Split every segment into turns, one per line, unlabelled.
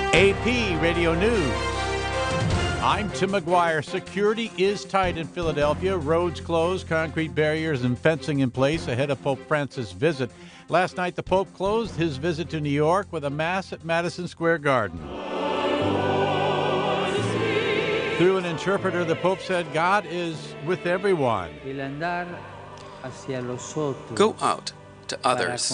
AP Radio News. I'm Tim McGuire. Security is tight in Philadelphia. Roads closed, concrete barriers and fencing in place ahead of Pope Francis' visit. Last night, the Pope closed his visit to New York with a mass at Madison Square Garden. Through an interpreter, the Pope said God is with everyone.
Go out to others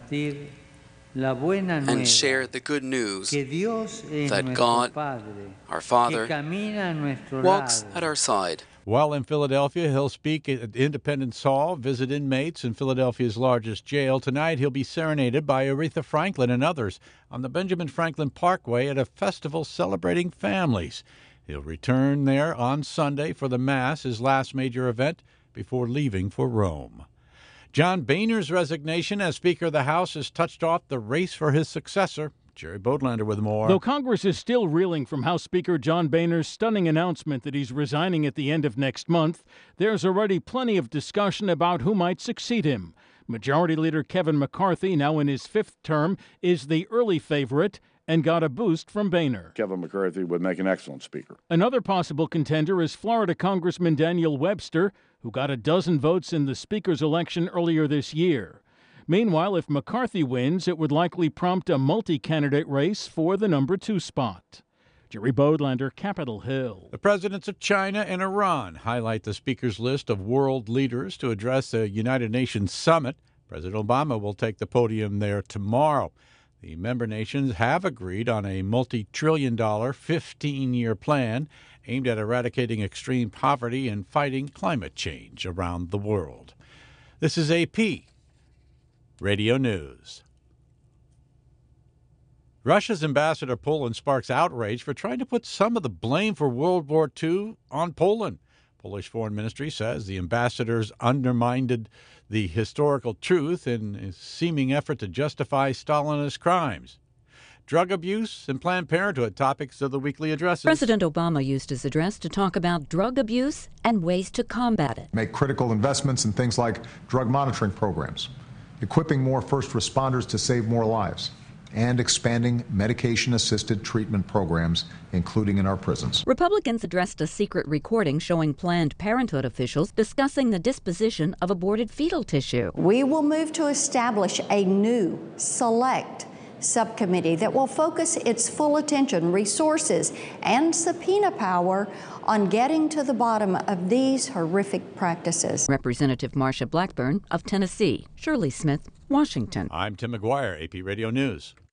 and share the good news that God, our Father, walks at our side.
While in Philadelphia, he'll speak at Independence Hall, visit inmates in Philadelphia's largest jail. Tonight, he'll be serenaded by Aretha Franklin and others on the Benjamin Franklin Parkway at a festival celebrating families. He'll return there on Sunday for the Mass, his last major event, before leaving for Rome. John Boehner's resignation as Speaker of the House has touched off the race for his successor. Jerry Bodlander with more.
Though Congress is still reeling from House Speaker John Boehner's stunning announcement that he's resigning at the end of next month, there's already plenty of discussion about who might succeed him. Majority Leader Kevin McCarthy, now in his fifth term, is the early favorite and got a boost from Boehner.
Kevin McCarthy would make an excellent speaker.
Another possible contender is Florida Congressman Daniel Webster, who got a dozen votes in the Speaker's election earlier this year. Meanwhile, if McCarthy wins, it would likely prompt a multi-candidate race for the number 2 spot. Jerry Bodlander, Capitol Hill.
The presidents of China and Iran highlight the Speaker's list of world leaders to address the United Nations summit. President Obama will take the podium there tomorrow. The member nations have agreed on a multi-trillion-dollar 15-year plan aimed at eradicating extreme poverty and fighting climate change around the world. This is AP Radio News. Russia's ambassador to Poland sparks outrage for trying to put some of the blame for World War II on Poland. Polish Foreign Ministry says the ambassadors undermined the historical truth in a seeming effort to justify Stalinist crimes. Drug abuse and Planned Parenthood, topics of the weekly addresses.
President Obama used his address to talk about drug abuse and ways to combat it.
Make critical investments in things like drug monitoring programs, equipping more first responders to save more lives, and expanding medication-assisted treatment programs, including in our prisons.
Republicans addressed a secret recording showing Planned Parenthood officials discussing the disposition of aborted fetal tissue.
We will move to establish a new, select subcommittee that will focus its full attention, resources, and subpoena power on getting to the bottom of these horrific practices.
Representative Marsha Blackburn of Tennessee. Shirley Smith, Washington.
I'm Tim McGuire, AP Radio News.